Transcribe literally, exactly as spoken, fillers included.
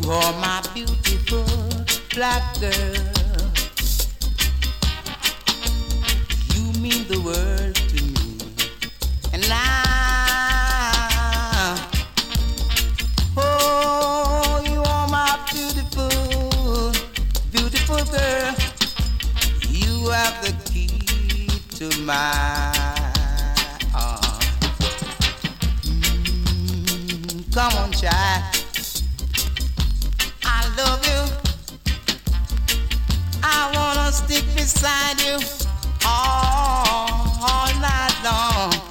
You're my beautiful black girl. You mean the world to me. And now, oh, you are my beautiful, beautiful girl. You have the key to my heart. Mm, come on, child. I love you. I wanna stick beside you all, all night long.